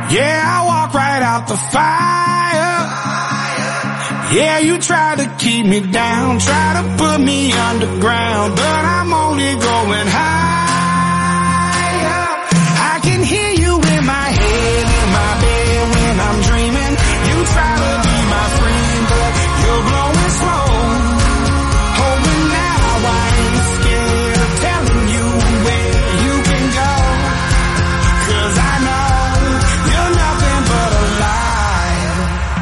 Yeah, I walk right out the fire. Yeah, you try to keep me down, try to put me underground, but I'm only going higher. I can hear you in my head, in my bed when I'm dreaming. You try to be my friend, but you're blowing smoke. Oh, but now I ain't scared of telling you where you can go, 'cause I know you're nothing but a lie.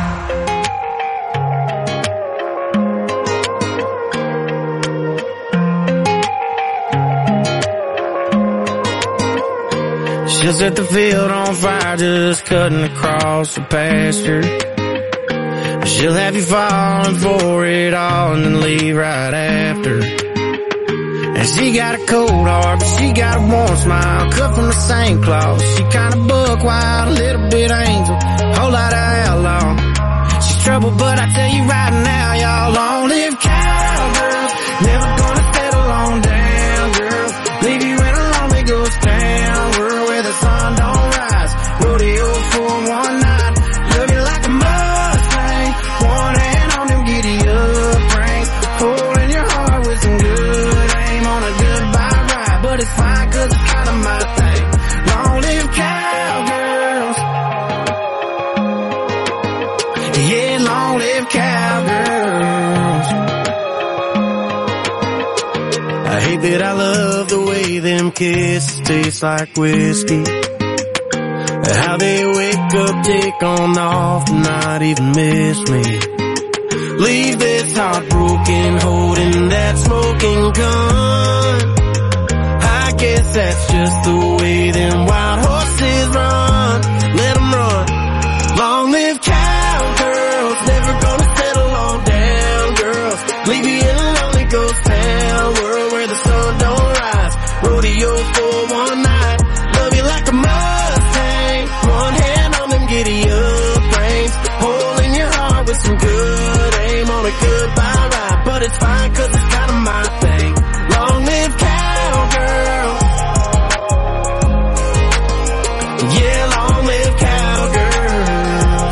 She'll set the field on fire, just cutting across the pasture. She'll have you falling for it all and then leave right after. And she got a cold heart, but she got a warm smile, cut from the same cloth. She kinda buck wild, a little bit angel, whole lot of outlaw. She's trouble, but I tell you right now, y'all, long-live cowgirls, never gonna settle on down, girls. Leave you in a lonely ghost town, world where the sun don't rise. Rodeo for one night, love you like a Mustang, one hand on them giddy-up reins, holding your heart with some good aim on a goodbye ride. But it's fine, 'cause it's kinda my thing. Long-live cowgirls. Yeah, long-live cowgirls. I hate that I love the way them kisses taste like whiskey. How they wake up, take on off, not even miss me. Leave this heart broken, holding that smoking gun. I guess that's just the way them wild horses run. Let them run. Long live cowgirls, never gonna settle on down, girls. Leave you in a lonely ghost town, world where the sun don't rise. Rodeo for one night, love you like a Mustang, one hand on them giddy-up reins, holding your heart with some good aim on a goodbye ride. But it's fine, 'cause it's kinda my thing. Long live cowgirls. Yeah, long live cowgirls.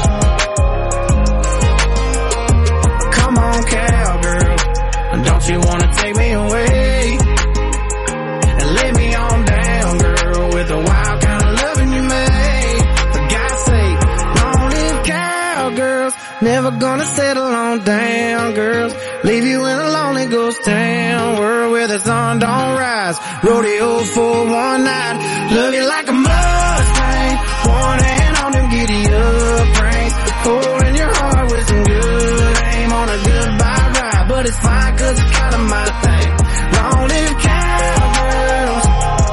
Come on, cowgirl, don't you wanna take me away and lay me on down, girl, with the wild kind of loving you made. For God's sake, long live cowgirls, never gonna settle on down, girls. Leave you in a lonely ghost town, world where the sun don't rise. Rodeo for one night, love you like a Mustang, one hand on them giddy-up reins, holding your heart with some good aim on a goodbye ride. But it's fine, 'cause it's kinda my thing. Long live cowgirls.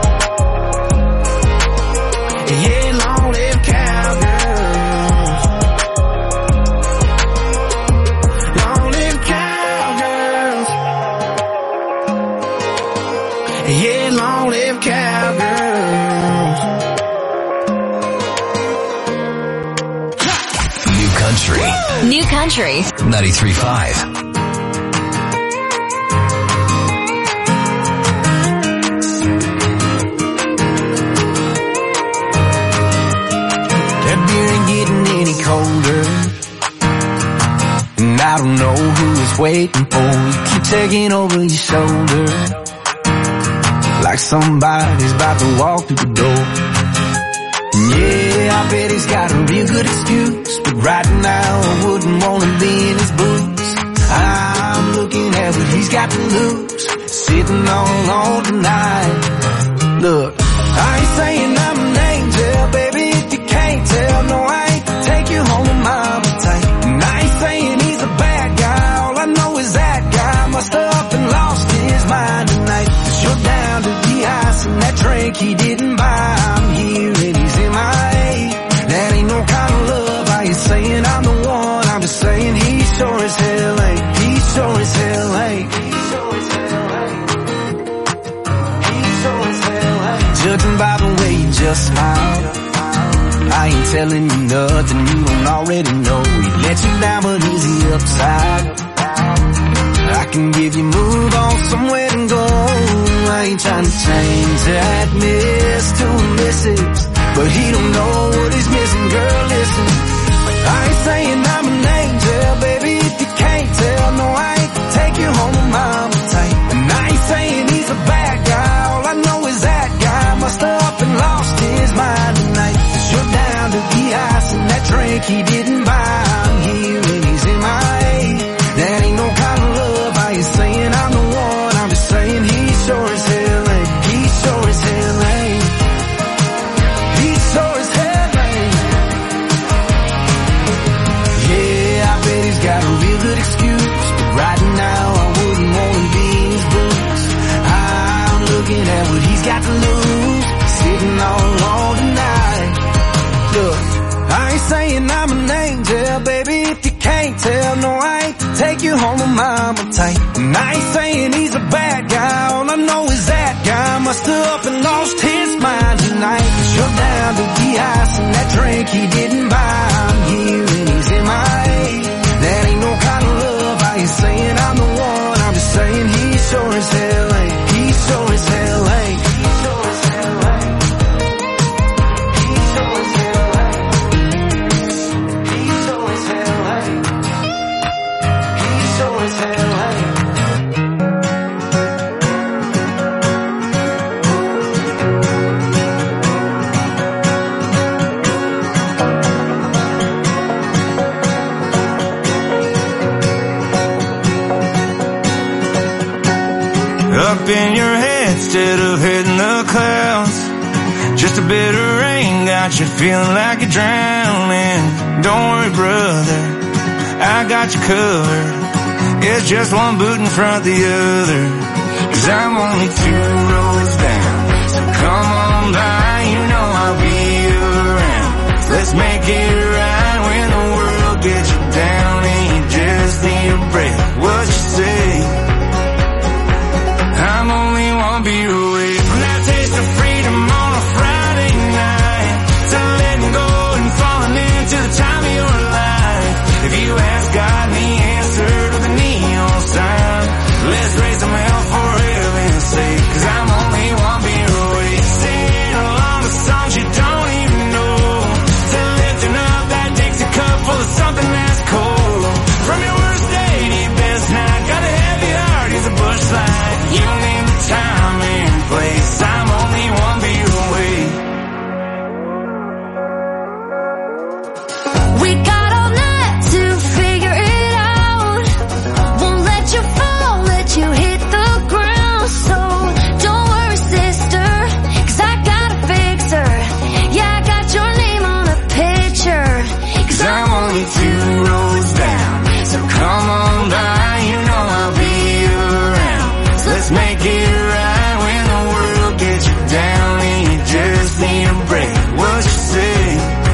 Yeah, long live cowgirls. Long live cowgirls. Yeah, long live cowgirls. New country. New country. 93.5. That beer ain't getting any colder, and I don't know who it's waiting for. You keep taking over your shoulder, like somebody's about to walk through the door. Yeah, I bet he's got a real good excuse, but right now I wouldn't wanna be in his boots. I'm looking at what he's got to lose, sitting on tonight. Look, I ain't saying I'm an angel, baby, if you can't tell. No, I ain't to take you home with mama tight. And I ain't saying he's a bad guy, all I know is that guy must have up and lost his mind tonight. 'Cause you're down to the ice and that drink he didn't buy. I'm here and he's in my eight. That ain't no kind of love. I ain't saying I'm the one, I'm just saying he sure as hell ain't. He sure as hell ain't. Judging by the way you just smiled, I ain't telling you nothing you don't already know. He let you down, but is he upside? I can give you move on somewhere to go. I ain't trying to change that miss to a missus. but he don't know what he's missing. Girl, listen, I ain't saying I'm an angel, baby, if you can't tell. No, I ain't to take you home with mama tight. And I ain't saying he's a bad guy, all I know is that guy must have up and lost his mind tonight. 'Cause you're down to the ice and that drink he didn't buy. I'm here and he's in my head. That ain't no kind of love. I ain't saying I'm the one, I'm just saying he sure as hell ain't. He sure as hell ain't. He sure as hell ain't. Yeah, I bet he's got a real good excuse, but right now I wouldn't want to be in his boots. I'm looking at what he's got to lose, sitting all alone tonight. Look, I ain't saying I'm an angel, baby, if you can't tell. No, I ain't to take you home with mama tight. And I ain't saying he's a bad guy, all I know is that guy must have up and lost his mind tonight. 'Cause you're down to the ice and that drink he didn't buy. I'm here and he's in my head. That ain't no kind of love. I ain't saying I'm the one, I'm just saying he sure as hell ain't. He sure as hell ain't. He sure as hell ain't. He sure as hell ain't. He sure as hell ain't. He sure as hell ain't. Up in your head instead of hitting the clouds. Just a bit of rain got you feeling like you're drowning. Don't worry, brother, I got you covered. It's just one boot in front of the other. 'Cause I'm only 2 roads down, so come on by, you know I'll be around. Let's make it right when the world gets you down and you just need a break. What you say? I'm only one beer away from that taste of freedom on a Friday night, to letting go and falling into the time of your life. If you ask God and he answered with a neon sign, let's raise some hell for heaven's sake. 'Cause I'm only one beer away, singing along to songs you don't even know, to lifting up that Dixie cup full of something that's cold. From your worst day to your best night, got a heavy heart, he's a bush light. You name the time and place, I'm only one beer away. We got all night to figure it out. Won't let you fall, let you hit the ground. So don't worry, sister, 'cause I got a fixer. Yeah, I got your name on a picture. 'Cause I'm only 2 roads down, so come on by, you know I'll be around. Let's make it right when the world gets you down and you just need a break. What you say?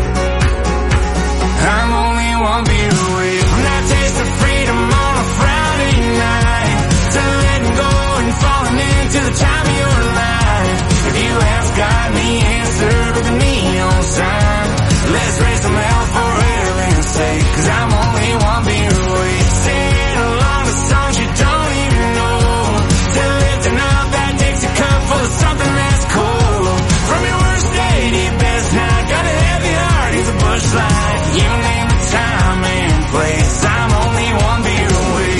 I'm only one beer away from that taste of freedom on a Friday night, to letting go and falling into the time of your life. If you ask God and he answered with a neon sign, let's raise some hell for heaven's sake. 'Cause I'm only one beer away, singing along to songs you don't even know, to lifting up that Dixie cup full of something that's cold. From your worst day to your best night, got a heavy heart, he's a bush light. You name the time and place, I'm only one beer away.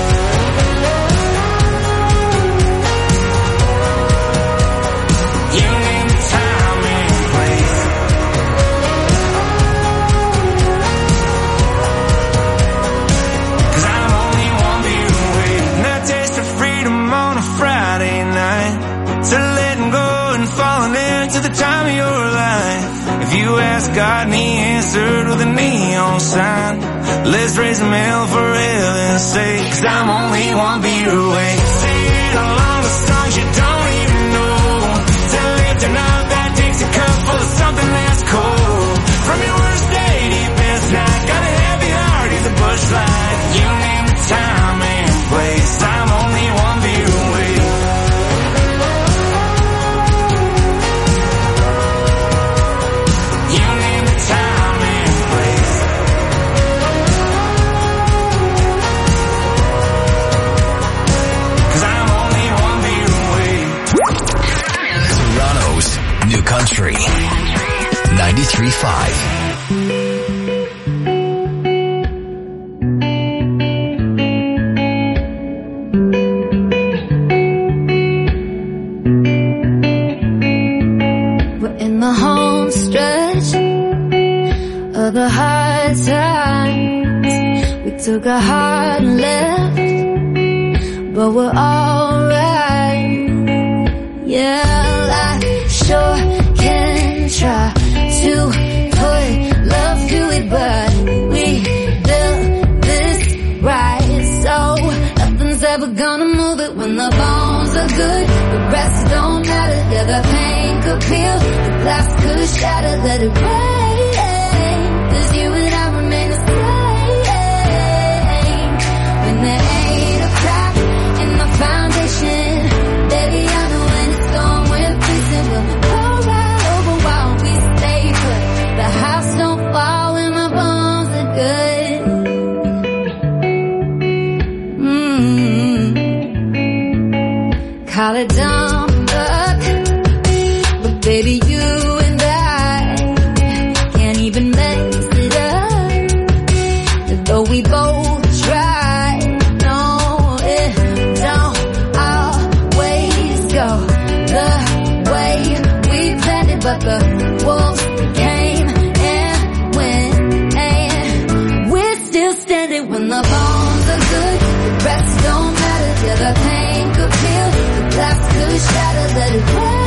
You name the time and place. 'Cause I'm only one beer away from that taste of freedom on a Friday night, to letting go and falling into the time of your life. If you ask God and he answered with a neon sign, let's raise some hell for heaven's sake. 'Cause I'm only one beer away, singing along the songs you don't even know, to lifting up that Dixie cup full of something that's cold. From your worst day to your best night, got a heavy heart, he's a bush light. You name the time and place, I'm only one beer away. You name the time and place. 'Cause I'm only one beer away. 93.5. The hard times, we took a hard left, but we're alright. Yeah, I sure can try to put love to it, but we built this right, so nothing's ever gonna move it. When the bones are good, the rest don't matter. Yeah, the pain could peel, the glass could shatter, let it rain. Cause you and I remain the same. When there ain't a crack in the foundation, baby, I know when it's gone, we're facing. We'll go right over while we stay put. The house don't fall when my bones are good. Call it dumb luck, but baby, you and I can't even make it up. Though we both try, no, it don't always go the way we planned it, but the wolves came and went, and we're still standing. When the bones are good, the rest don't matter. Yeah, the pain could peel, the glass could shatter, let it rain.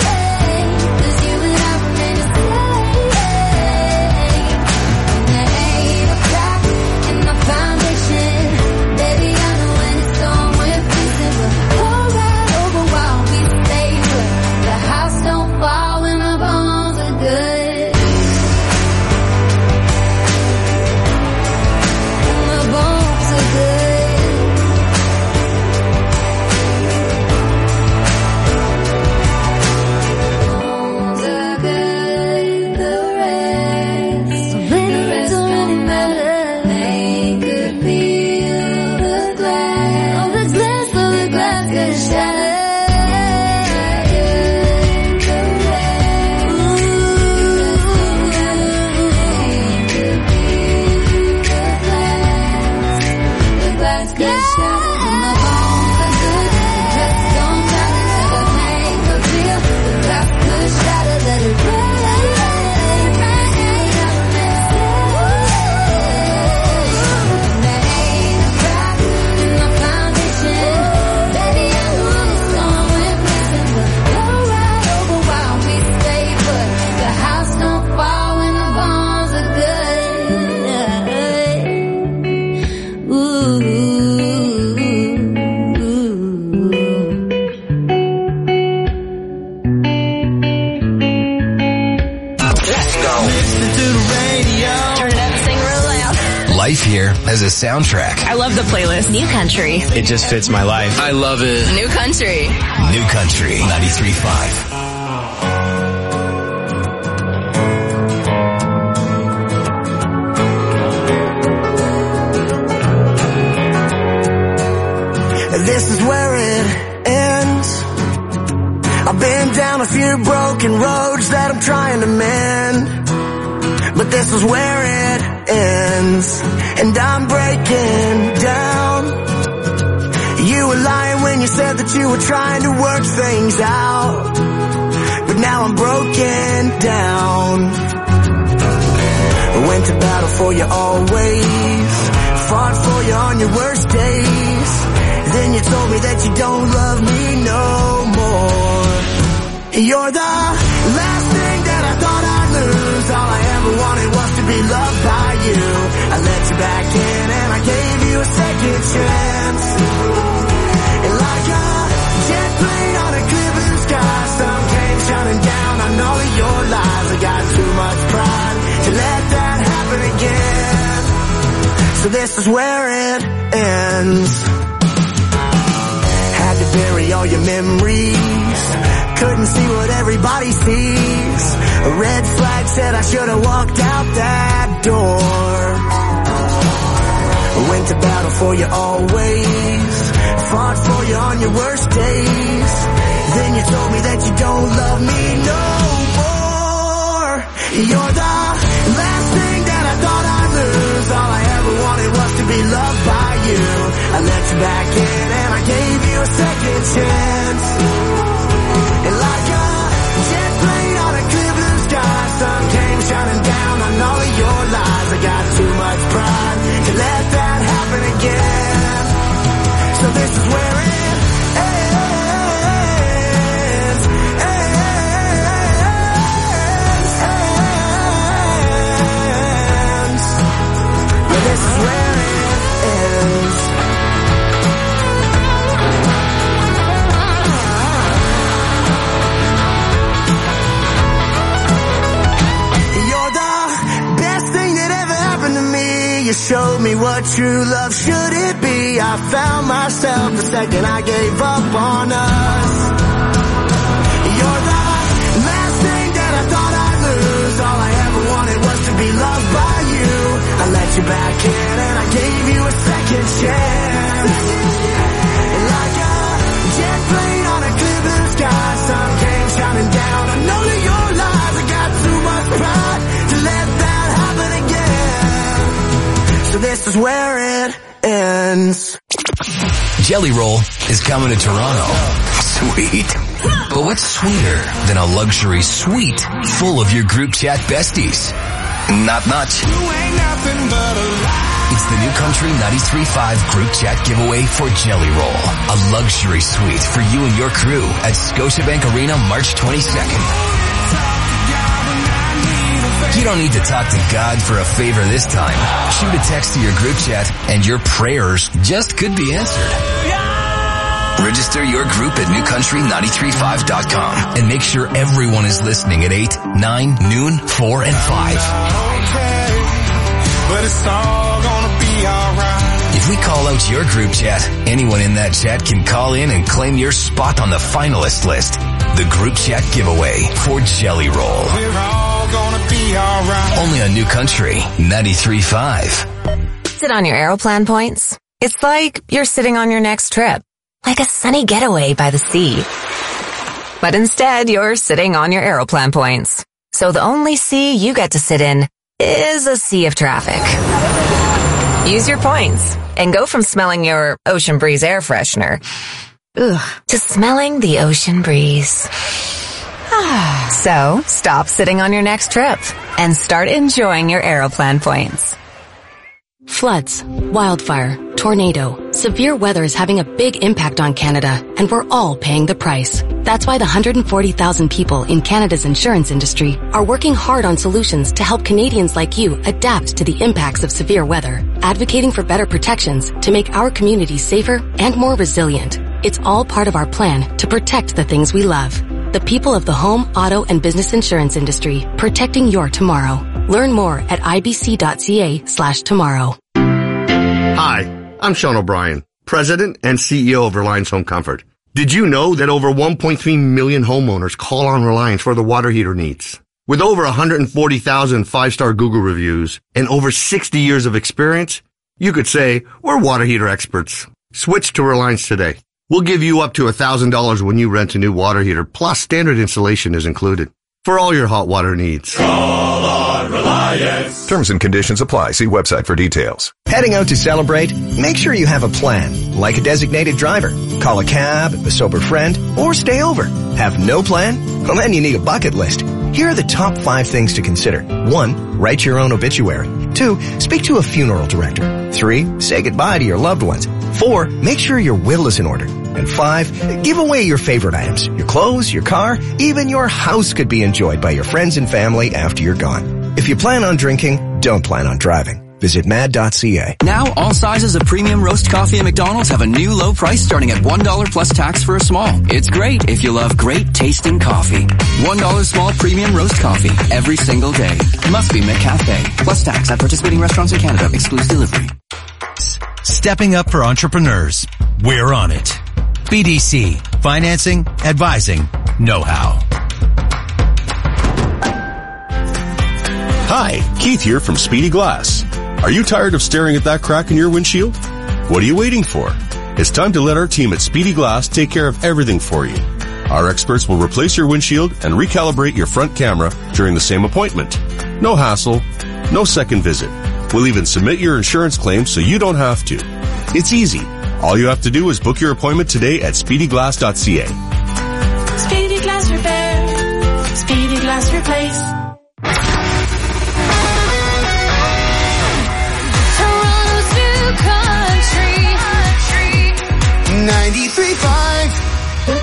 Life here as a soundtrack. I love the playlist. New Country. It just fits my life. I love it. New Country. New Country 93.5. This is where it ends. I've been down a few broken roads that I'm trying to mend, but this is where it ends, and I'm breaking down. You were lying when you said that you were trying to work things out, but now I'm broken down. I went to battle for you always, fought for you on your worst days. Then you told me that you don't love me no more. You're the last thing that I thought I'd lose. All I ever wanted was to be loved by you. I let you back in and I gave you a second chance. And like a jet plane on a clear blue sky, sun came shining down on all of your lies. I got too much pride to let that happen again. So this is where it ends. Had to bury all your memories, couldn't see what everybody sees. A red flag said I should have walked out that door. I went to battle for you always, fought for you on your worst days. Then you told me that you don't love me no more. You're the last thing that I thought I'd lose. All I ever wanted was to be loved by you. I let you back in and I gave you a second chance. And like a jet plane on a clear blue sky, sun came shining down on all of your lies. I got too much pride to let that happen again. So this is where it this is where it ends. You're the best thing that ever happened to me. You showed me what true love should it be. I found myself the second I gave up on us. You're the last thing that I thought I'd lose. All I ever wanted was to be loved by you. I let you back in and I gave you a second chance. And like a jet plane on a clear blue sky, sun came shining down on all of your lies. I got too much pride to let that happen again. So this is where it ends. Jelly Roll is coming to Toronto. Sweet. But what's sweeter than a luxury suite full of your group chat besties? Not much. It's the New Country 93.5 group chat giveaway for Jelly Roll. A luxury suite for you and your crew at Scotiabank Arena March 22nd. You don't need to talk to God for a favor this time. Shoot a text to your group chat and your prayers just could be answered. Register your group at newcountry935.com and make sure everyone is listening at 8, 9, noon, 4, and 5. But it's all gonna be alright. If we call out your group chat, anyone in that chat can call in and claim your spot on the finalist list. The group chat giveaway for Jelly Roll. We're all gonna be alright. Only on New Country 93.5. Sit on your Aeroplan points. It's like you're sitting on your next trip. Like a sunny getaway by the sea. But instead, you're sitting on your Aeroplan points. So the only sea you get to sit in is a sea of traffic. Use your points and go from smelling your Ocean Breeze air freshener to smelling the ocean breeze. So stop sitting on your next trip and start enjoying your Aeroplan points. Floods, wildfire, tornado, severe weather is having a big impact on Canada, and we're all paying the price. That's why the 140,000 people in Canada's insurance industry are working hard on solutions to help Canadians like you adapt to the impacts of severe weather, advocating for better protections to make our communities safer and more resilient. It's all part of our plan to protect the things we love. The people of the home, auto, and business insurance industry, protecting your tomorrow. Learn more at ibc.ca/tomorrow. Hi, I'm Sean O'Brien, President and CEO of Reliance Home Comfort. Did you know that over 1.3 million homeowners call on Reliance for their water heater needs? With over 140,000 five-star Google reviews and over 60 years of experience, you could say we're water heater experts. Switch to Reliance today. We'll give you up to $1,000 when you rent a new water heater, plus standard installation is included. For all your hot water needs. Call on Reliance. Terms and conditions apply. See website for details. Heading out to celebrate? Make sure you have a plan, like a designated driver. Call a cab, a sober friend, or stay over. Have no plan? Well, then you need a bucket list. Here are the top 5 things to consider. 1, write your own obituary. 2, speak to a funeral director. 3, say goodbye to your loved ones. 4, make sure your will is in order. And 5, give away your favorite items. Your clothes, your car, even your house could be enjoyed by your friends and family after you're gone. If you plan on drinking, don't plan on driving. Visit mad.ca. Now, all sizes of premium roast coffee at McDonald's have a new low price starting at $1 plus tax for a small. It's great if you love great tasting coffee. $1 small premium roast coffee every single day. Must be McCafe. Plus tax at participating restaurants in Canada. Excludes delivery. Stepping up for entrepreneurs. We're on it. BDC. Financing, advising, know-how. Hi, Keith here from Speedy Glass. Are you tired of staring at that crack in your windshield? What are you waiting for? It's time to let our team at Speedy Glass take care of everything for you. Our experts will replace your windshield and recalibrate your front camera during the same appointment. No hassle, no second visit. We'll even submit your insurance claim so you don't have to. It's easy. All you have to do is book your appointment today at speedyglass.ca. Speedy Glass Repair. Speedy Glass Replace. Toronto's new country. 93.5.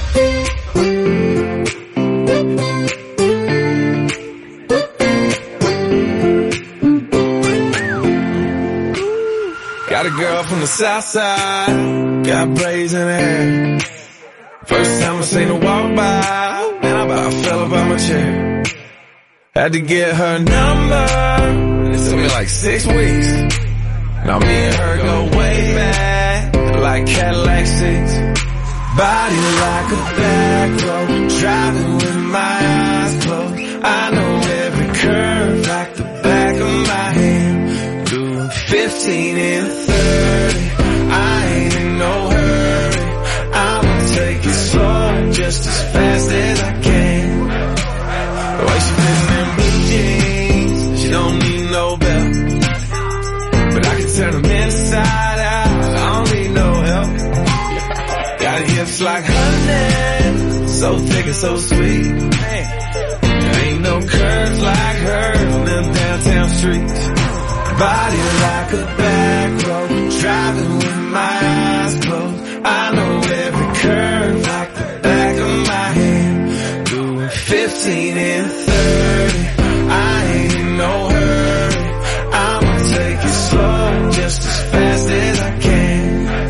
Got a girl from the south side, got braids in her hair. First time I seen her walk by, man, I about fell about my chair. Had to get her number, it took me like 6 weeks. Now me and her go way back, like Cadillac seats. Body like a back road, driving with my eyes closed. I know every curve like the back of my hand. Doing 15 and 30, I ain't in no hurry. I'ma take it slow, just as fast as I can. The way she fits in them blue jeans, she don't need no belt. But I can turn them inside out, I don't need no help. Got hips like honey, so thick and so sweet. There ain't no curves like hers on them downtown streets. Body like a back road, driving with my eyes closed. I know every curve like the back of my hand. Doing 15 and 30, I ain't in no hurry. I'ma take it slow, just as fast as I can.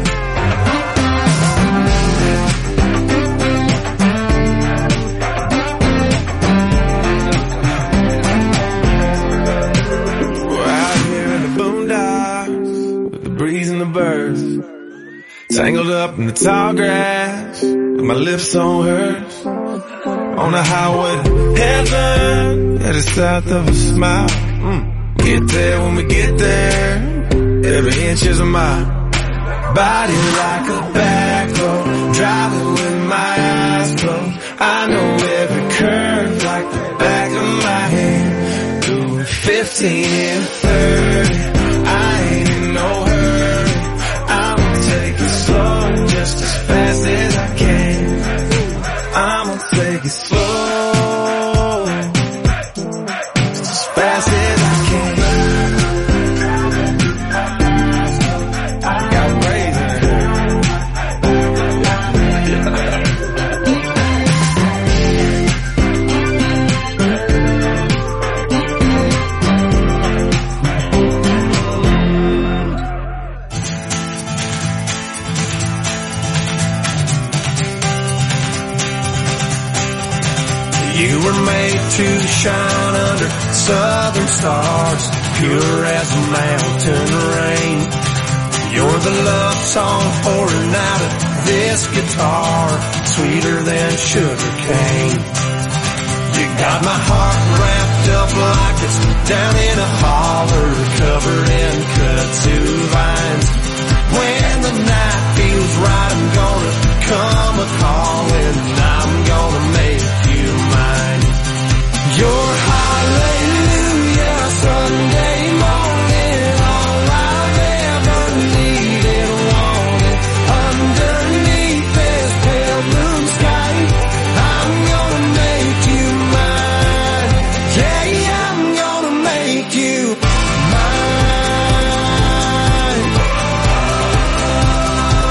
Birds tangled up in the tall grass with my lips on hers on the highway to heaven, headed south of a smile. Get there when we get there, every inch is a mile. Body like a back road, driving with my eyes closed. I know every curve like the back of my hand. Doing 15 and 30, I ain't in no hurry. Take it slow, just as fast as I can. I'ma take it slow, just as fast as I can. I got braids in her. You were made to shine under southern stars, pure as a mountain rain. You're the love song pouring out of this guitar, sweeter than sugar cane. You got my heart wrapped up like it's down in a holler, covered in kudzu vines. When the night feels right, I'm gonna come a-calling, and I'm gonna make you mine. Your hallelujah Sunday morning, all I've ever needed, wanted. Underneath this pale blue sky, I'm gonna make you mine. Yeah, I'm gonna make you mine.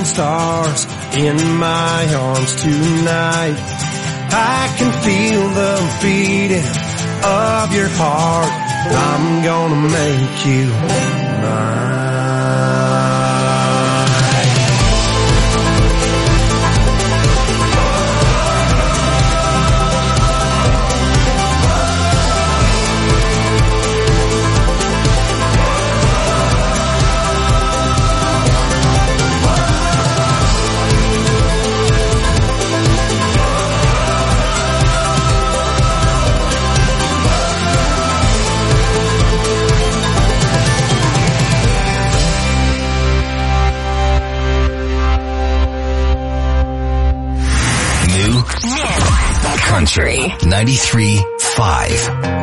stars in my arms tonight. I can feel the beating of your heart. I'm gonna make you mine. Country 93.5.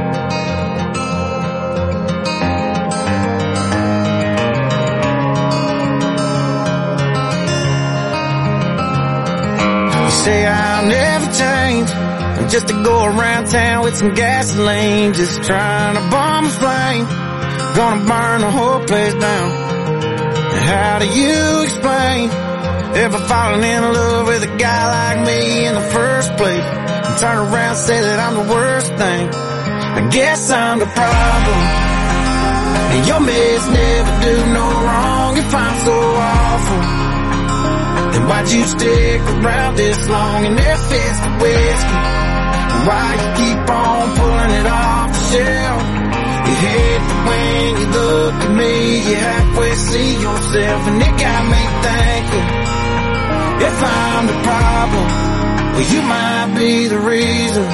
Say I'll never change. I'm just to go around town with some gasoline, just trying to bomb a flame. Gonna burn the whole place down. How do you explain ever falling in love with a guy like me in the first place? And turn around and say that I'm the worst thing. I guess I'm the problem. And your mess never do no wrong if I'm so awful. Then why'd you stick around this long in that fist of whiskey? Why you keep on pulling it off the shelf? You hate it when you look at me, you halfway see yourself, and it got me thinking, if I'm the problem, well you might be the reason.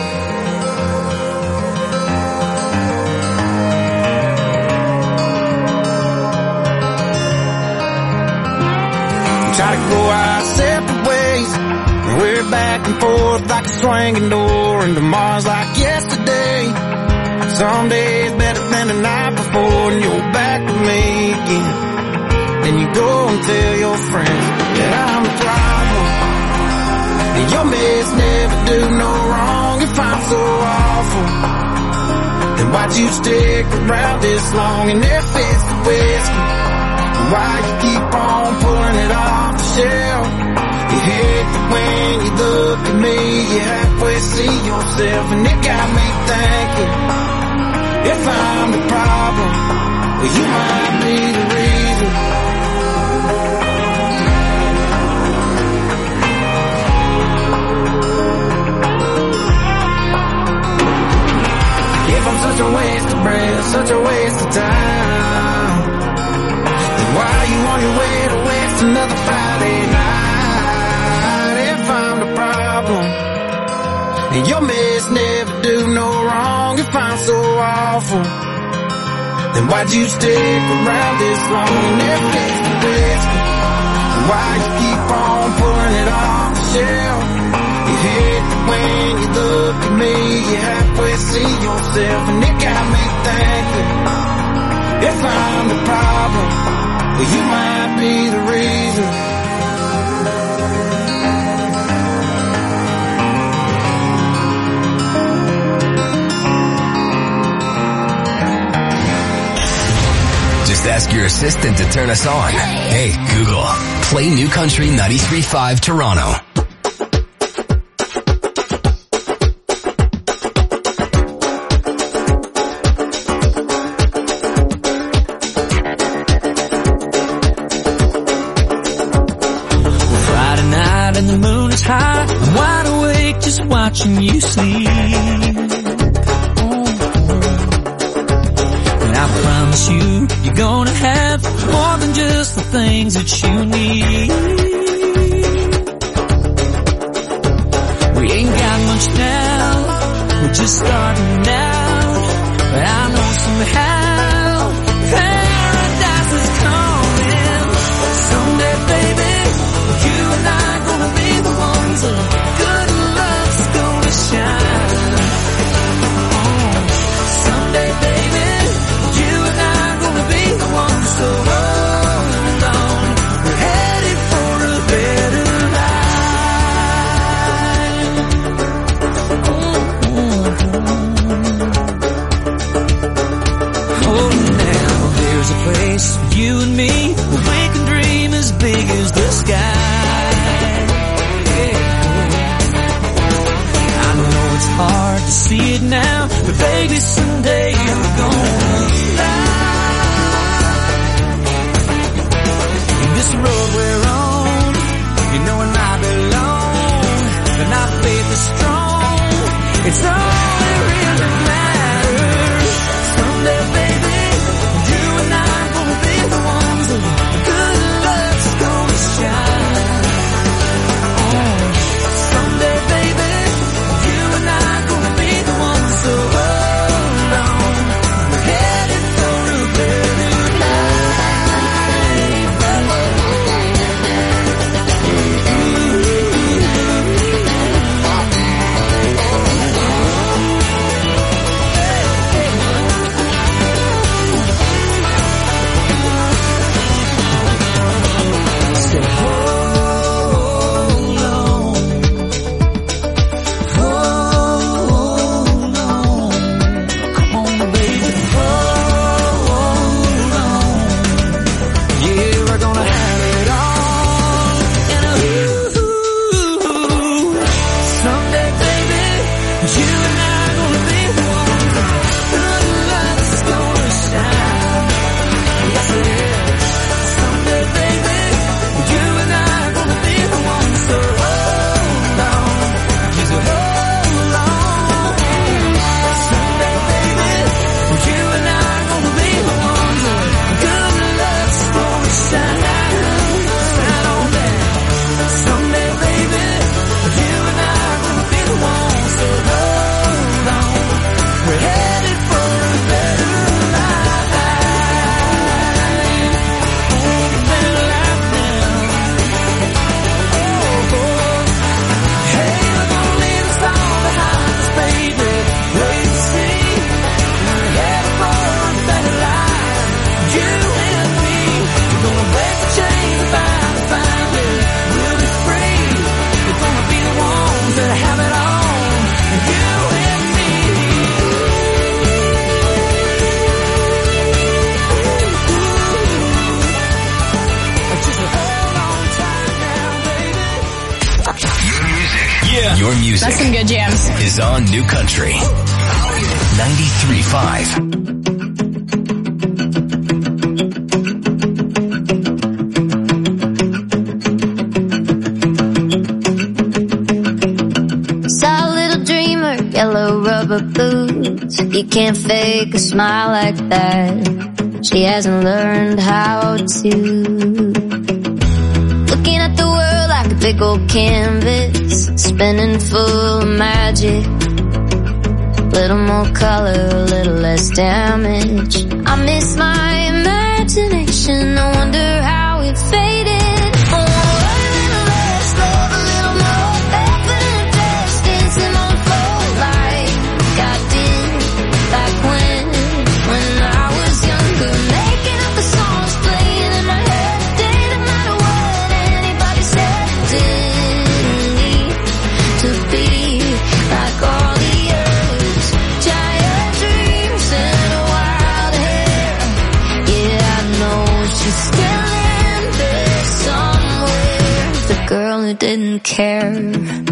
Try to go our separate ways, and we're back and forth like a swinging door, and tomorrow's like yesterday. Some days better than the night before, and you're back with me again. Then you go and tell your friends that I'm the problem. And your mess never do no wrong if I'm so awful. Then why'd you stick around this long in that fist of whiskey? Why you keep on pulling it off the shelf? You hate it when you look at me, you halfway see yourself, and it got me thinking, if I'm the problem, well you might be the reason. If I'm such a waste of breath, such a waste of time, then why are you on your way to waste another Friday night? If I'm the problem, and your mess never do no wrong if I'm so awful, then why'd you stick around this long and never fix the whiskey? Why you keep on pulling it off the shelf? You hate it when you look at me, you halfway see yourself, and it got me thinking, if I'm the problem, well you might be the reason. Just ask your assistant to turn us on. Hey, Google, play New Country 93.5 Toronto. Friday night and the moon is high, I'm wide awake just watching you sleep. I promise you, you're gonna have more than just the things that you need. We ain't got much now, we're just starting out, but I know somehow paradise is coming. Someday, baby, you and I gonna be the ones that good love's gonna shine. Someday, baby, you and I gonna be the ones to hold on. We're headed for a better life. Oh, now there's a place for you and me where we can dream as big as the sky. now, but baby, someday I'm gonna fly. This road we're on, you know and I belong, and our faith is strong. It's all that really matters. Someday, baby, you and I gonna be the ones that good luck's gonna shine. Someday, baby, you and I gonna be the ones, so hold on. We're headed for a better Your music. That's some good jams. Is on New Country 93.5. Yellow rubber boots. You can't fake a smile like that. She hasn't learned how to. Looking at the world like a big old canvas, spinning full of magic. Little more color, a little less damage. I miss my imagination. I wonder how it faded. Girl who didn't care. I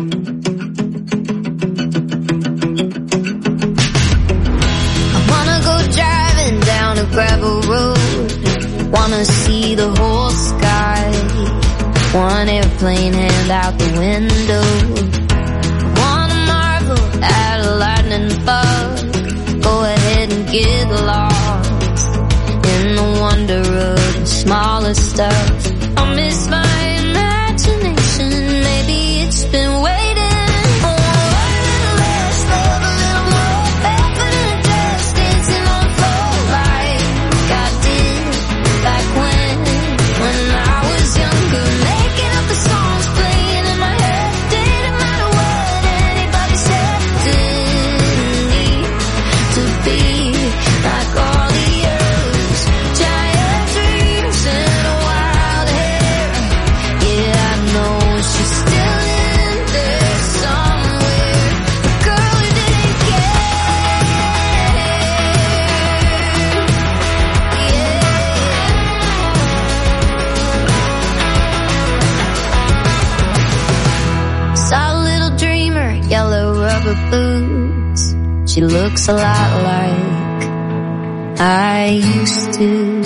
wanna go driving down a gravel road. Wanna see the whole sky. One airplane hand out the window. Wanna marvel at a lightning bug. Go ahead and get lost in the wonder of the smaller stuff. I miss my maybe it's been waiting for a little less love, a little more barefoot in the dust, dancing on the floor like I did back when I was younger, making up the songs playing in my head. Didn't matter what anybody said, didn't need to be like all the others. Giant dreams and a wild hair. she looks a lot like I used to.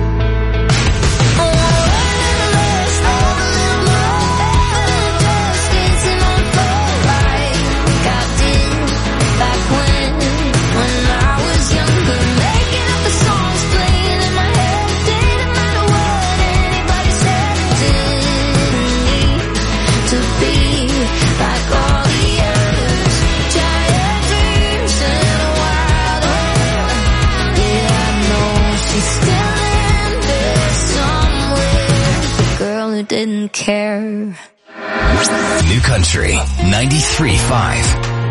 Didn't care. New Country 93.5.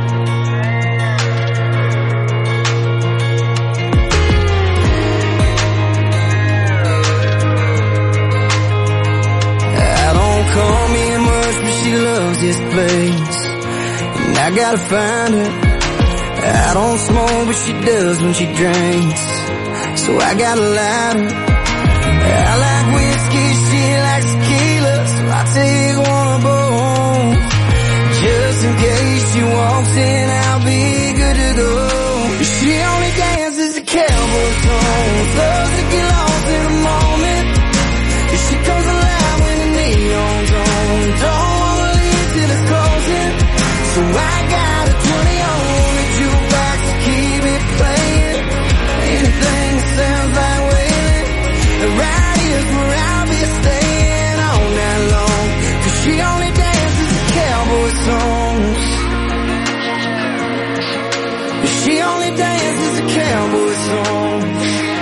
Call me much, but she loves this place, and I gotta find her. I don't smoke, but she does when she drinks, so I gotta light her. I like whiskey, she likes tequila, so I take one of both. Just in case she walks in, I'll be good to go. She only dances a cowboy song, loves to get lost in the moment. She comes alive when the neon's on. Don't wanna leave till it's closing, so I got a 20 on the jukebox to keep it playing. Anything that sounds like wailing, right here's where I'll be staying all night long. 'Cause she only dances the cowboy songs. She only dances the cowboy songs.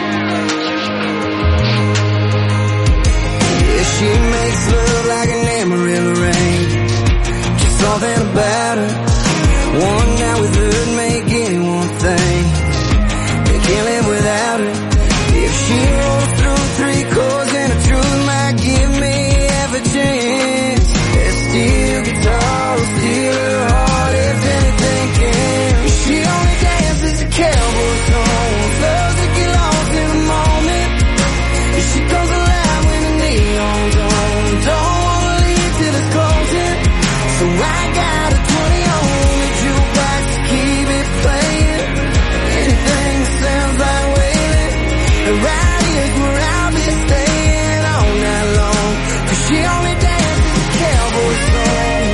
She makes love like an Amarillo rain. Just something about her. One night with her would make anyone think they can't live without her. If she rolls through 3 chords and the truth might give me half a chance. That steel guitar will steal her heart if anything can. She only dances a cowboy song, loves to get lost in the moment. She comes alive when the neon's on. Don't wanna leave till it's closing, so I got a 20 on the jukebox to keep it playing. Anything that sounds like wailing, right here's where I'll be staying all night long. 'Cause she only dances a cowboy song.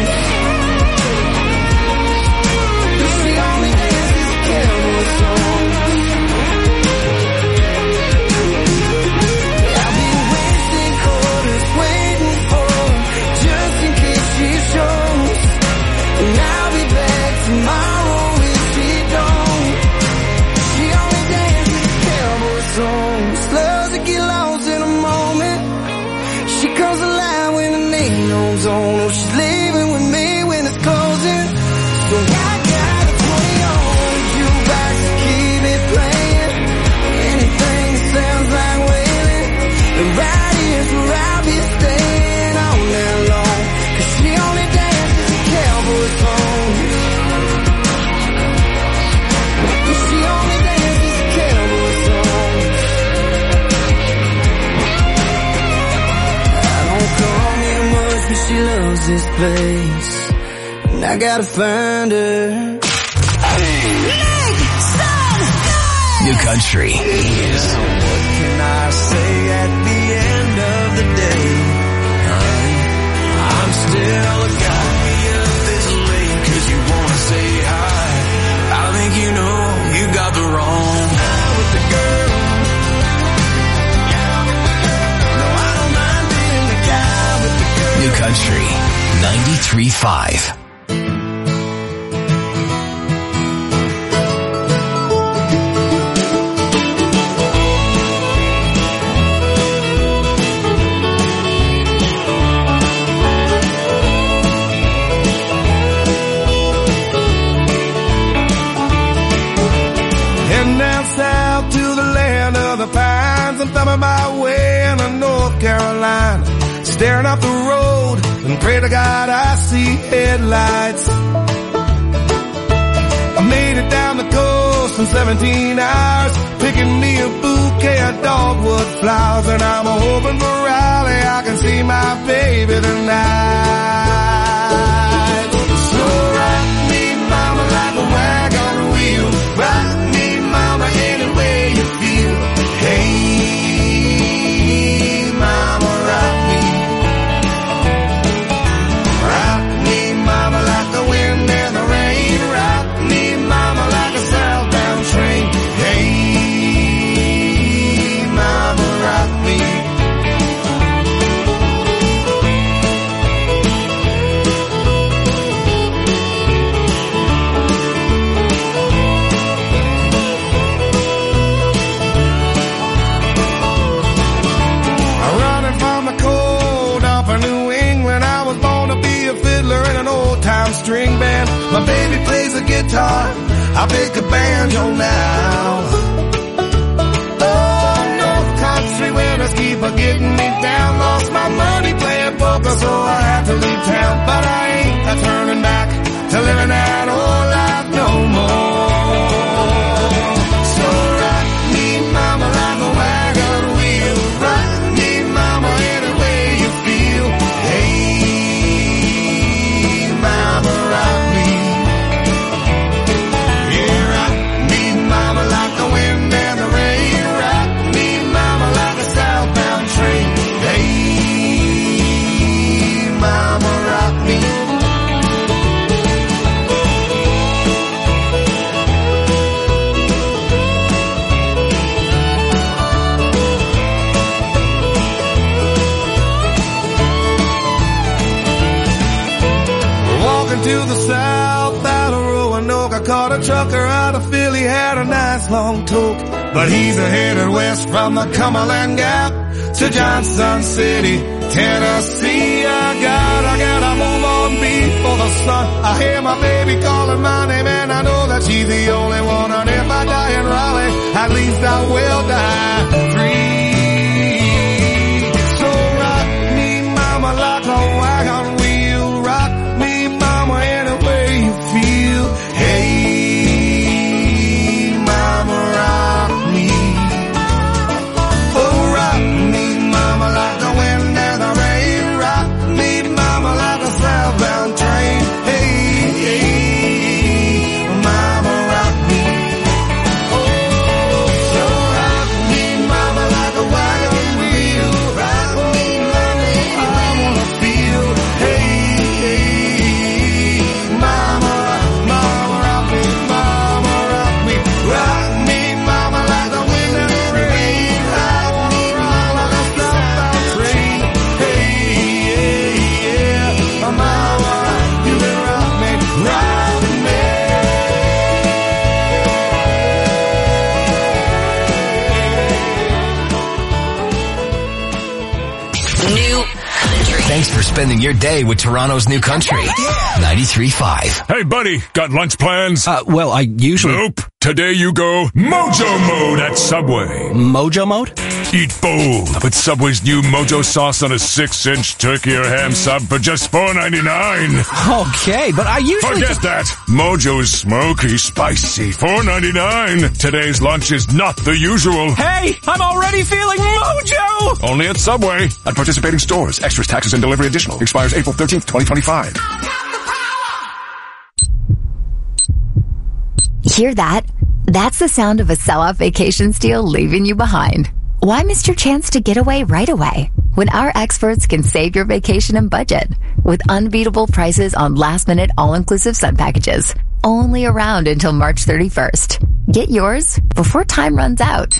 She only dances a cowboy song. And I'll be back tomorrow if she don't. She only dances cowboy songs, loves to get lost in a moment. She comes alive when the neon's on. Oh, she's leaving with me when it's closing, so I got a 20 on the jukebox to keep it playing. Anything that sounds like wailing, and right here's where I'll be staying all night long. 'Cause she only dances a cowboy song. She only dances a cowboy song. I don't call me much, but she loves this place, and I gotta find her. New Country. So what can I say at the end of the day? I'm still a guy up this late 'cause you wanna say hi. I think you know you got the wrong guy with the girl. No, I don't mind being the guy with the girl. New Country 93.5. South to the land of the pines, I'm thumbing my way into North Carolina, staring up the road and pray to God I see headlights. I made it down the coast in 17 hours, picking me a bouquet of dogwood flowers, and I'm hoping for Raleigh I can see my baby tonight. So rock me, mama, like a wagon wheel. guitar, I'll pick a banjo now. Oh, North Country winners keep a getting me down. Lost my money playing poker, so I had to leave town. But I ain't a turning back to living that old life no more. So rock me, mama, like a wagon wheel. Rock me, mama, any way you feel. Hey, mama, rock me. Yeah, rock me, mama, like the wind and the rain. Rock me, mama, like a southbound train. Hey, mama, rock me. To the south out of Roanoke, I caught a trucker out of Philly, had a nice long toke. But he's headed west from the Cumberland Gap to Johnson City, Tennessee. I gotta move on before the sun. I hear my baby calling my name and I know that she's the only one. And if I die in Raleigh, at least I will die free. So rock me, mama, like a wagon wheel. Rock me, mama, any way you feel. Hey, mama, rock me. Oh, rock me, mama, like the wind and the rain. Rock me, mama, like a southbound train. Hey, hey, mama, rock me. Oh, so rock me, mama, like a wagon wheel. Rock me, mama, I wanna feel. Hey, hey, mama, rock me, mama, rock me. Rock me, mama, like the wind and the rain. Rock me, mama, like a southbound train. Hey, yeah, mama, you can rock me, rock me. New Country. Thanks for spending your day with Toronto's New Country. 93.5. Hey, buddy, got lunch plans? Well, I usually... Nope. Today you go Mojo Mode at Subway. Mojo Mode? Eat bold with Subway's new Mojo sauce on a 6-inch turkey or ham sub for just $4.99. Okay, but I usually... Forget that. Mojo's smoky, spicy, $4.99. Today's lunch is not the usual. Hey, I'm already feeling mojo! Only at Subway. At participating stores. Extras, taxes, and delivery additional. Expires April 13th, 2025. Hear that? That's the sound of a sell-off vacation deal leaving you behind. Why miss your chance to get away right away when our experts can save your vacation and budget with unbeatable prices on last-minute all-inclusive sun packages? Only around until March 31st. Get yours before time runs out.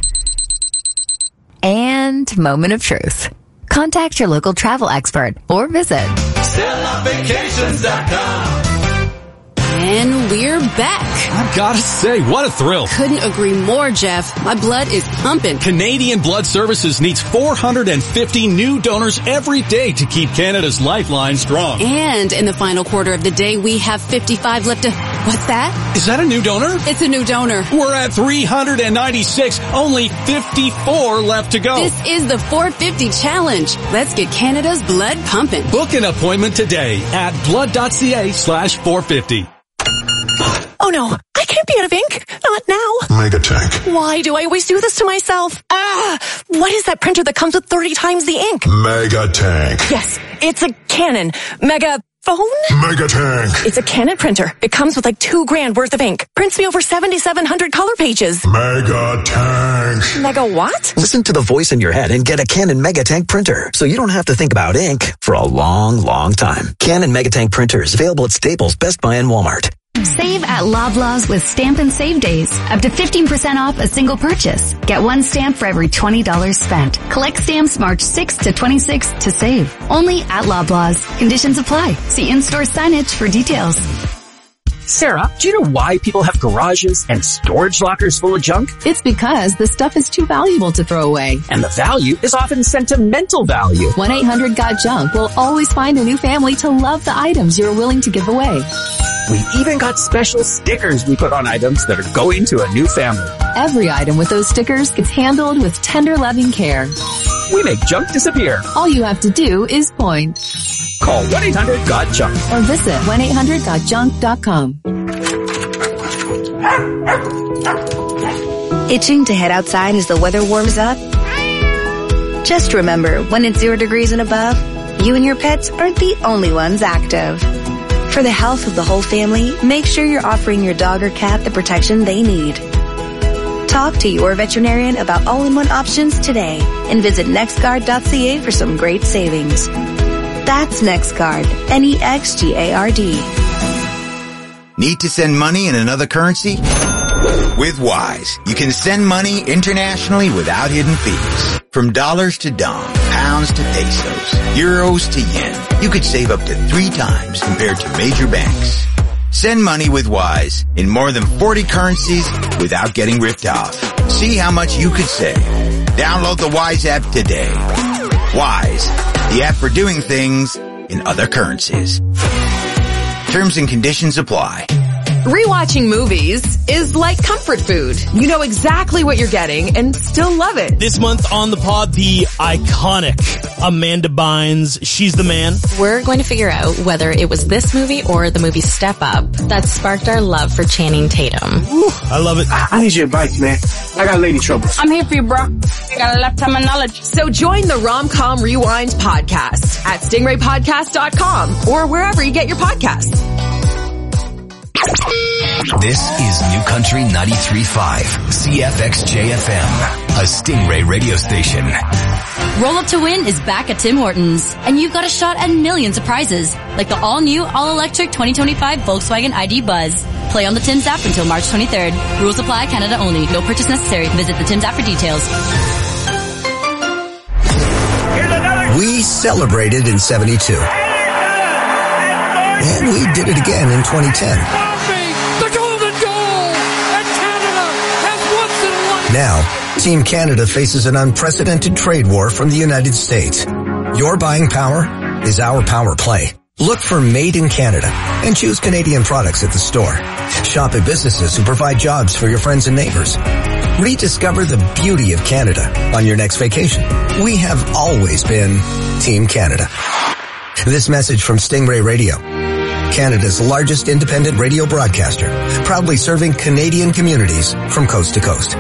And moment of truth. Contact your local travel expert or visit SellOutVacations.com. And we're back. I've got to say, what a thrill. Couldn't agree more, Jeff. My blood is pumping. Canadian Blood Services needs 450 new donors every day to keep Canada's lifeline strong. And in the final quarter of the day, we have 55 left to... What's that? Is that a new donor? It's a new donor. We're at 396. Only 54 left to go. This is the 450 challenge. Let's get Canada's blood pumping. Book an appointment today at blood.ca/450. Oh no, I can't be out of ink. Not now. Megatank. Why do I always do this to myself? What is that printer that comes with 30 times the ink? Megatank. Yes, it's a Canon. Megaphone? Megatank. It's a Canon printer. It comes with like $2,000 worth of ink. Prints me over 7,700 color pages. Megatank. Mega what? Listen to the voice in your head and get a Canon Megatank printer so you don't have to think about ink for a long, long time. Canon Megatank printers available at Staples, Best Buy, and Walmart. Save at Loblaws with Stamp and Save Days. Up to 15% off a single purchase. Get one stamp for every $20 spent. Collect stamps March 6th to 26th to save. Only at Loblaws. Conditions apply. See in-store signage for details. Sarah, do you know why people have garages and storage lockers full of junk? It's because the stuff is too valuable to throw away. And the value is often sentimental value. 1-800-GOT-JUNK will always find a new family to love the items you're willing to give away. We even got special stickers we put on items that are going to a new family. Every item with those stickers gets handled with tender, loving care. We make junk disappear. All you have to do is point. Call 1-800-GOT-JUNK or visit 1-800-GOT-JUNK.com. Itching to head outside as the weather warms up? Just remember, when it's 0 degrees and above, you and your pets aren't the only ones active. For the health of the whole family, make sure you're offering your dog or cat the protection they need. Talk to your veterinarian about all-in-one options today and visit nextguard.ca for some great savings. That's NextGuard, NEXGARD. Need to send money in another currency? With Wise, you can send money internationally without hidden fees. From dollars to dong, pounds to pesos, euros to yen, you could save up to 3 times compared to major banks. Send money with Wise in more than 40 currencies without getting ripped off. See how much you could save. Download the Wise app today. Wise, the app for doing things in other currencies. Terms and conditions apply. Rewatching movies is like comfort food. You know exactly what you're getting and still love it. This month on the pod, the iconic Amanda Bynes. She's the man. We're going to figure out whether it was this movie or the movie Step Up that sparked our love for Channing Tatum. Ooh, I love it. I need your advice, man. I got lady trouble. I'm here for you, bro. I got a lifetime of knowledge. So join the Rom-Com Rewind podcast at stingraypodcast.com or wherever you get your podcasts. This is New Country 93.5, CFXJFM, a Stingray radio station. Roll Up to Win is back at Tim Hortons, and you've got a shot at millions of prizes, like the all-new, all-electric 2025 Volkswagen ID Buzz. Play on the Tim's app until March 23rd. Rules apply, Canada only. No purchase necessary. Visit the Tim's app for details. We celebrated in 72. And we did it again in 2010. The golden goal! And Canada has once and Now, Team Canada faces an unprecedented trade war from the United States. Your buying power is our power play. Look for Made in Canada and choose Canadian products at the store. Shop at businesses who provide jobs for your friends and neighbors. Rediscover the beauty of Canada on your next vacation. We have always been Team Canada. This message from Stingray Radio, Canada's largest independent radio broadcaster, proudly serving Canadian communities from coast to coast.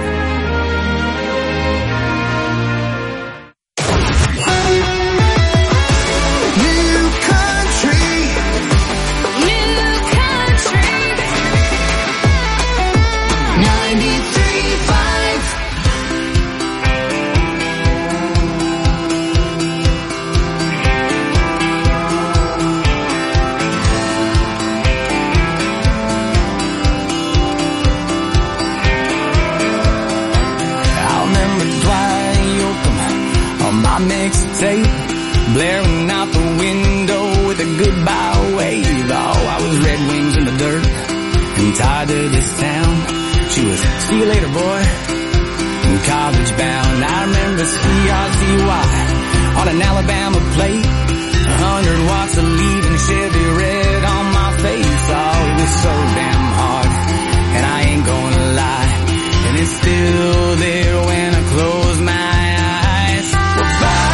Blaring out the window with a goodbye wave. Oh, I was Red Wings in the dirt and tied to this town. She was, see you later, boy, and college bound. I remember CRCY on an Alabama plate, 100 watts of lead and Chevy red on my face. Oh, it was so damn hard, and I ain't gonna lie, and it's still there when I close my eyes. Bye.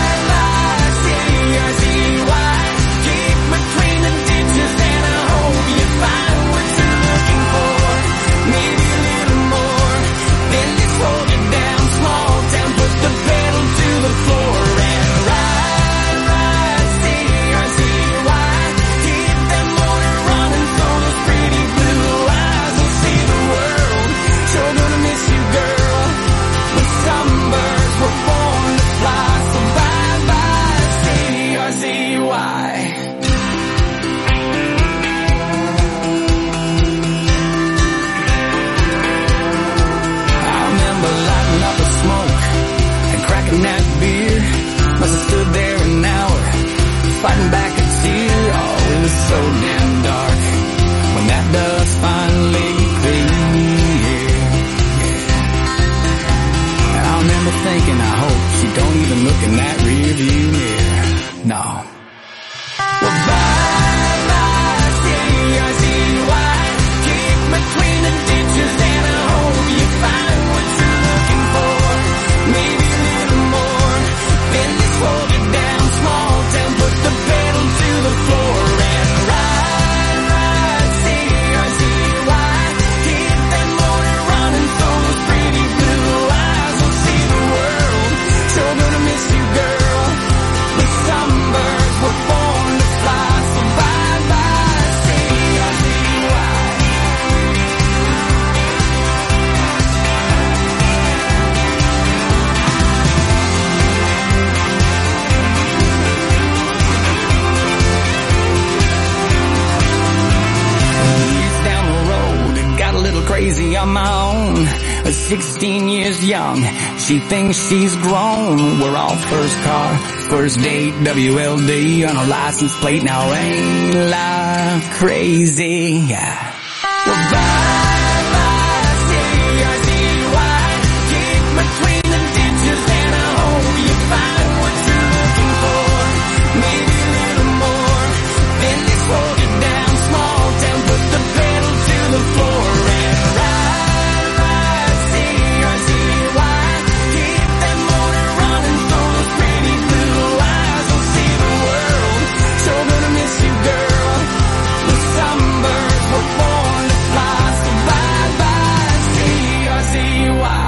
Fighting back a tear, oh, it was so damn dark when that dust finally cleared. And I remember thinking, I hope she don't even look in that rearview mirror. No. Well, bye, bye, CRCY. 16 years young, she thinks she's grown. We're all first car, first date, WLD on a license plate. Now ain't life crazy? Yeah. Well, bye-bye, C-I-Z-Y. Keep between the ditches and I hope you find what you're looking for. Maybe a little more. Then they slow you down, small town, put the pedal to the floor and ride, C-I-Z-Y. Keep that motor running so those pretty blue eyes will see the world. So gonna miss you, girl. The sunbirds were born to fly, so bye-bye, C-I-Z-Y.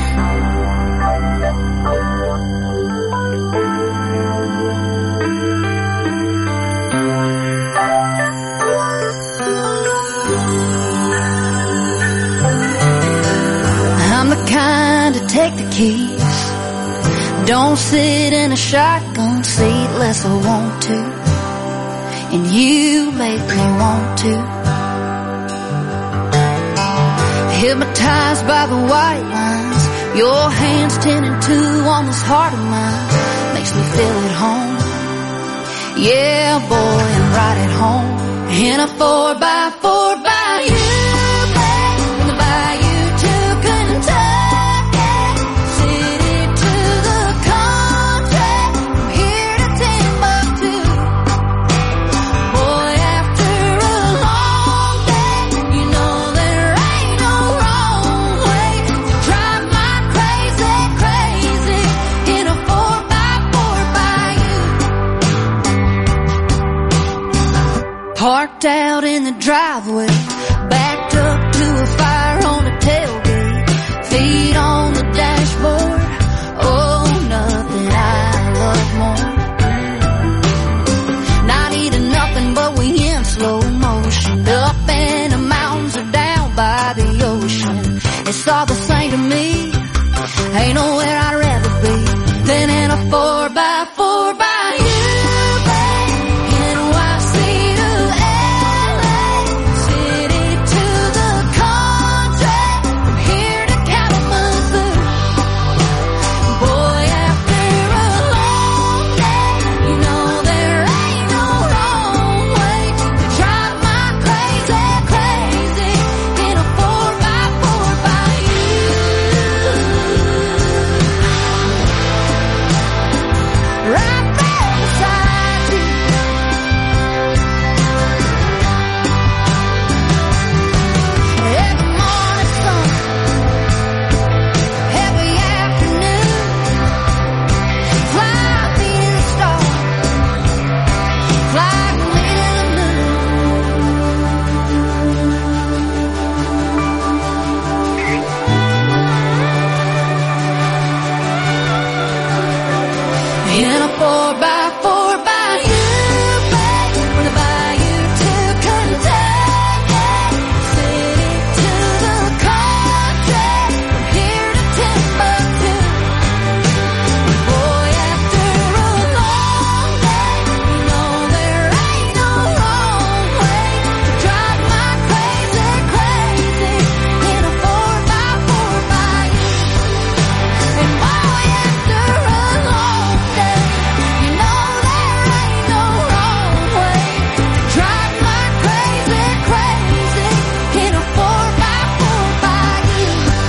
I'm the kind to take the keys. Don't sit in a shotgun seat unless I want to. And you make me want to. Hypnotized by the white lines, your hands 10 and 2 on this heart of mine. Makes me feel at home. Yeah, boy, I'm right at home. In a 4x4 by you, babe. From the bayou to Kentucky, city to the country, from here to Timbuktu. Boy, after a long day, you know there ain't no wrong way to drive my crazy, crazy in a 4x4 by you. Parked out in the driveway, backed up to a fire on the tailgate, feet on the dashboard. Oh, nothing I love more. Not eating nothing but we in slow motion, up in the mountains or down by the ocean. It's all the same to me. Ain't nowhere I'd rather be than in a 4x4 by you, babe. NYC to LA, city to the country, from here to Kalamazoo. Boy, after a long day, you know there ain't no wrong way to drive my crazy, crazy in a 4x4 by you. Right there beside you. Every morning sun, every afternoon, fly me in the stars, fly me in the in a 4x4 by you, babe. From the bayou to Kentucky, city to the country, from here to Timbuktu. Boy, after a long day, you know there ain't no wrong way to drive my crazy, crazy in a 4x4 by you. And boy, after a long day, you know there ain't no wrong way to drive my crazy, crazy in a 4x4 by you.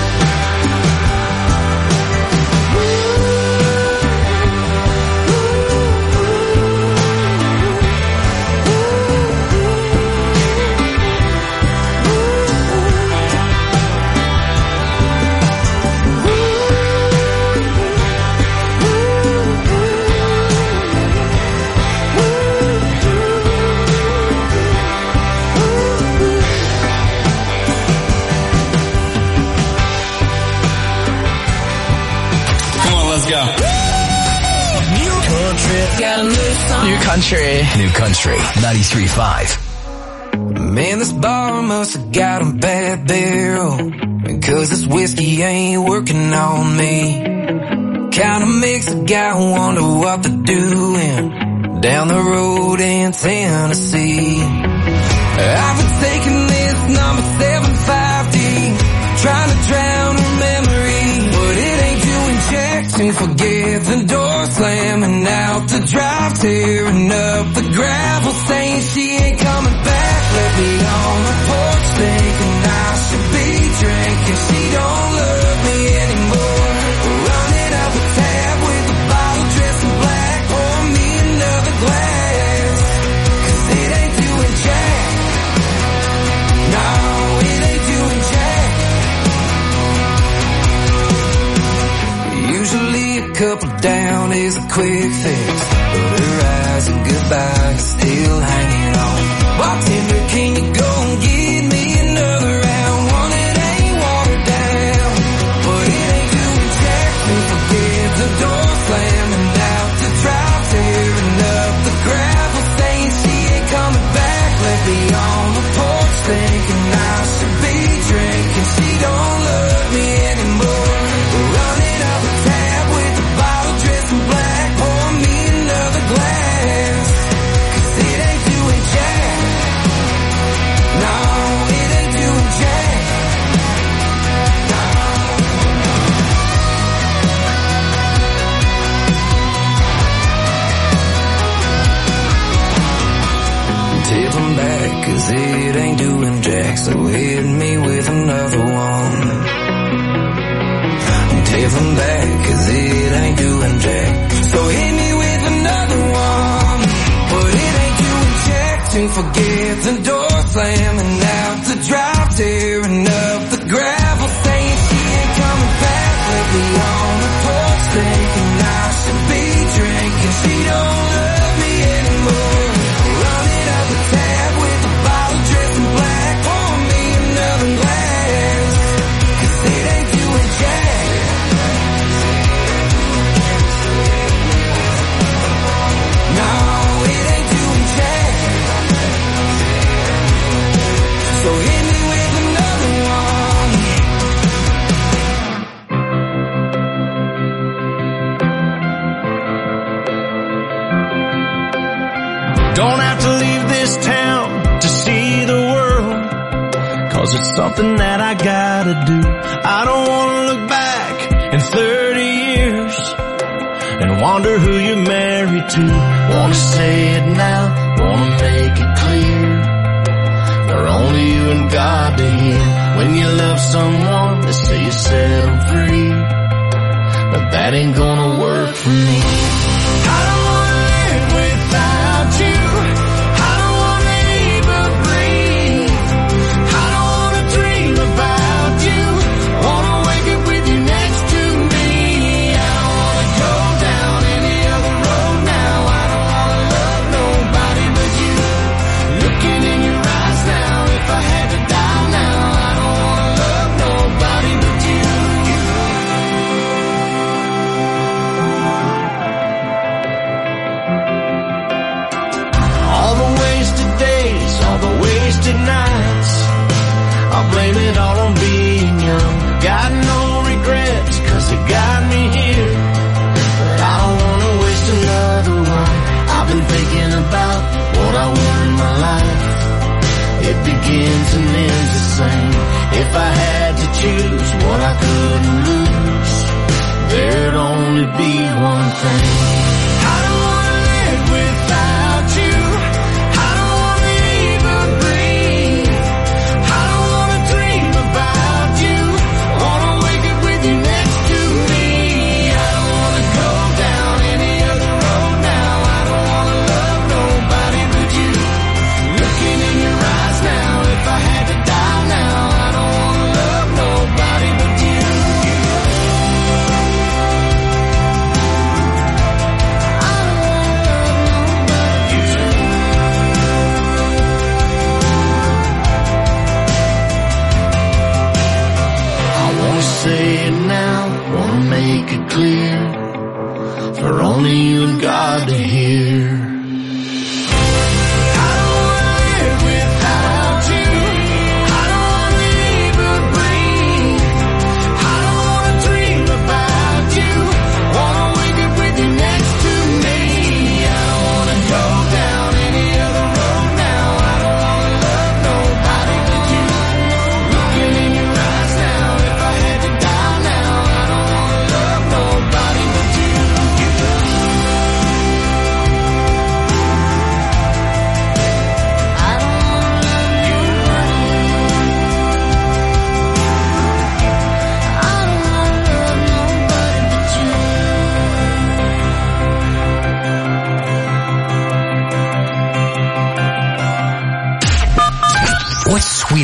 Come on, let's go. New country, got a new song. New country. New country. 93.5. Man, this bar must have got a bad barrel, because this whiskey ain't working on me. Kinda makes a guy wonder what they're doing down the road in Tennessee. I've been taking this number 750, trying to drown her to forget the door slamming out the drive, tearing up the gravel, saying she ain't coming back. Left me on the porch thinking I should be drinking. She don't love me anymore. Running up a tab with a bottle dressed in black. Pour me another glass, 'cause it ain't doing jack. No, it ain't doing jack. Usually a couple down is a quick fix, but her eyes and goodbye is still hanging on. Bartender, can you go and get me another round? One that ain't watered down, but it ain't doing jack to forget the door slamming out the drive, tearing up the gravel, saying she ain't coming back. Left me on the porch thinking I should be drinking. She don't love me anymore. Running up a tab with a bottle dressed in black. Pour me another glass, 'cause it ain't doing jack. No, it ain't doing jack. Tip them back, 'cause it ain't doing jack. So hit me with another one. Tip them back, 'cause it ain't doing jack. So hit me with another one. But it ain't doing jack to forget the door slamming out the drive, tearing up the gravel, saying she ain't coming back. Left me on the porch thinking I should be drinking. She don't love me anymore. Running up a tab with a bottle dressed in black. Pour me another glass, 'cause it ain't doing jack. No, it ain't doing jack. So hit me with another one. Don't have to leave this town to see the world, 'cause it's something that I gotta do. I don't wanna look back in 30 years and wonder who you're married to. Wanna say it now, wanna make it clear. They're only you and God to hear. When you love someone, they say you set them free, but that ain't gonna work for me. I don't wanna live without you. I don't wanna even breathe. I don't wanna dream about you. Wanna wake up with you next to me. I don't wanna go down any other road now. I don't wanna love nobody but you. Looking in your eyes now, if I had to die now, I don't wanna love nobody but you. All the wasted days, all the wasted nights, I'll blame it all on being young. Got no regrets, 'cause it got me here, but I don't wanna waste another one. I've been thinking about what I want in my life. It begins and ends the same. If I had to choose what I couldn't lose, there'd only be one thing. I don't wanna live without you. I don't wanna even breathe. I don't wanna dream about you. Wanna wake up with you next to me. I don't wanna go down any other road now. I don't wanna love nobody but you. Looking in your eyes now, if I had to die now, I don't wanna love nobody but you.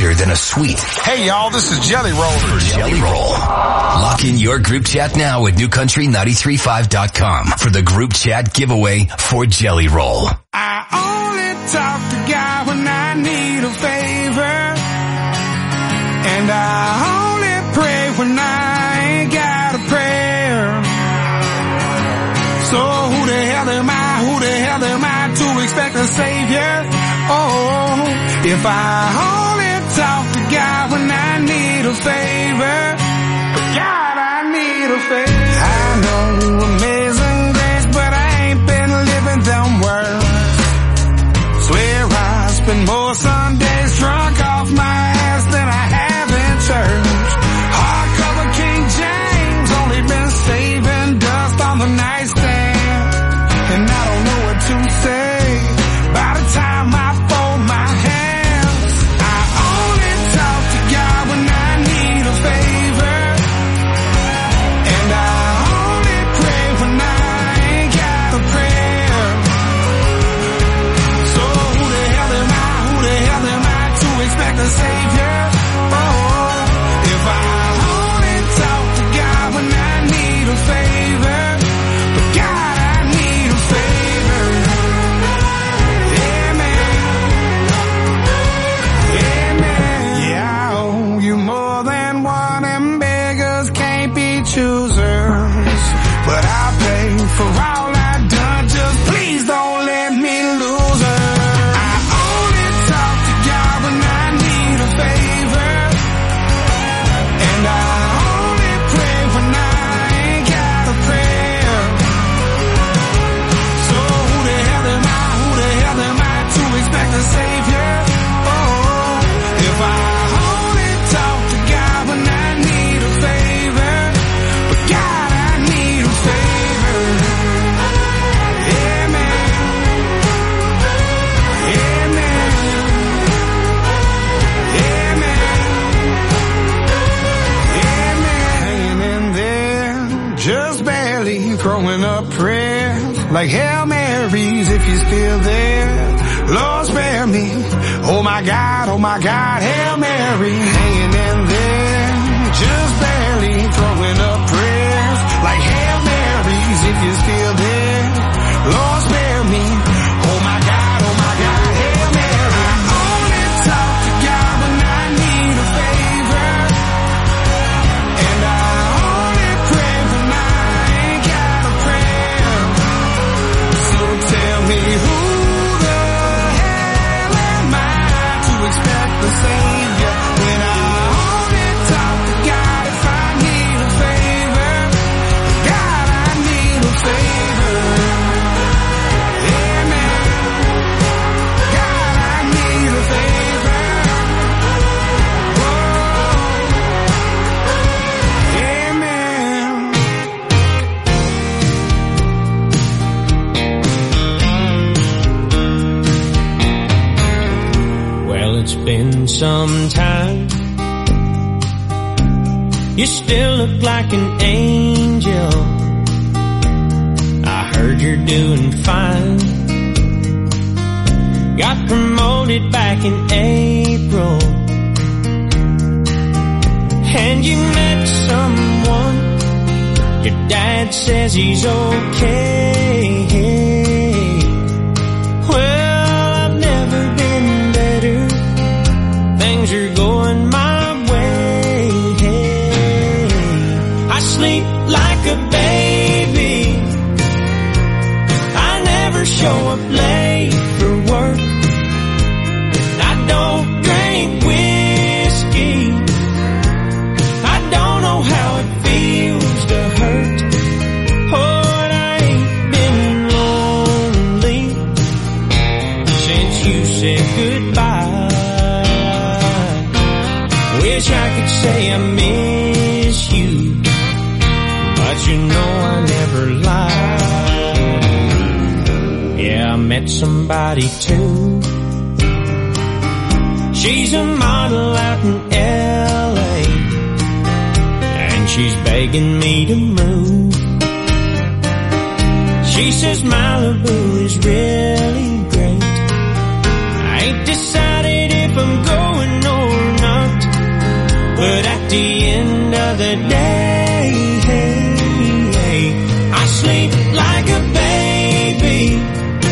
sweeter than a sweet. Hey y'all, this is Jelly Roll. For Jelly Roll. Lock in your group chat now at newcountry935.com for the group chat giveaway for Jelly Roll. I only talk to God when I need a favor, and I only pray when I ain't got a prayer. So who the hell am I to expect a savior? Oh, if I only talk to God when I need a favor, God, I need a favor. I know amazing grace, but I ain't been living them words. Swear I spend more Sundays drunk off my ass than I have in church. Hardcover King James, only been saving dust on the nightstand, and I don't know what to say. By the time I fold my hands, I only talk to God when I need a favor, and I only pray when I ain't got a prayer. So who the hell am I to expect a savior? Oh, if I only talk to God when I need a favor, but God, I need a favor. Yeah, man. Yeah, I owe you more than one, and beggars can't be choosers. But I'll pay for all I've done, just please don't let me lose her. I only talk to God when I need a favor, and I only pray when I ain't got a prayer. So who the hell am I to expect a savior? Oh, if I only talk to God when I need a favor, but God, I need a favor. Yeah, man. Yeah, man. Yeah, man. Yeah, man. Hanging in there, just barely throwing up prayers like Hail Marys if you're still there. Lord, spare me. Oh my God, Hail Mary. Hanging in there, just barely throwing up prayers like Hail Marys if you're still there. Lord, spare me. Oh my God, Hail Mary. I only talk to God when I need a favor, and I only pray when I ain't got a prayer. So tell me who the hell am I to expect the savior when I only talk to God if I need a favor? God, I need a favor. Yeah, man. God, I need a favor. Whoa. Yeah, man. Well, it's been some time. You still look like an angel. I heard you're doing fine. Got promoted back in April, and you met someone. Your dad says he's okay. Well, I've never been better. Things are going my way. I sleep like a baby. I never show up late for work. I don't drink whiskey. I don't know how it feels to hurt. Oh, and I ain't been lonely since you said goodbye. Wish I could say I miss you, but you know I never lied. Yeah, I met somebody too. She's a model out in L.A., and she's begging me to move. She says Malibu is really great. I ain't decided if I'm going or not. at the end of the day, I sleep like a baby.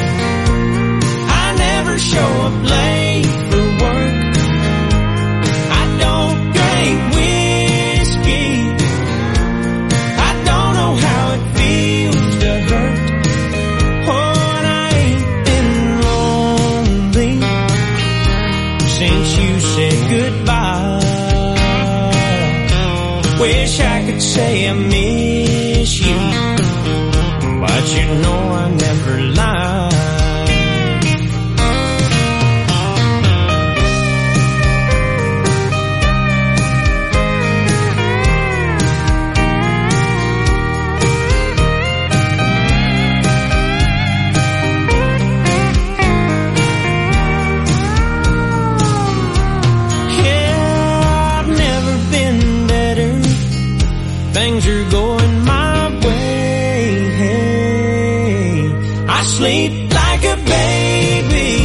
I never show up late for work. I don't drink whiskey. I don't know how it feels to hurt. Oh, and I ain't been lonely since you said goodbye. Wish I could say I miss you, but you know I never lie. Things are going my way. I sleep like a baby.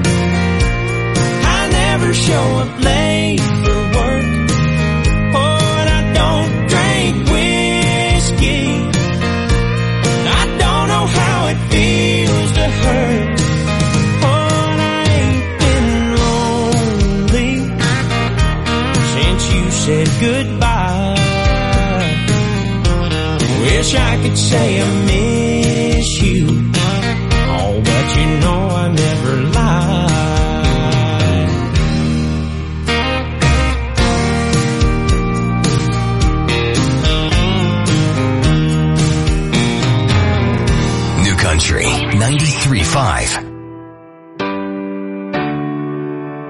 I never show up late for work. Oh, and I don't drink whiskey. I don't know how it feels to hurt. Oh, and I ain't been lonely since you said goodbye. Wish I could say I miss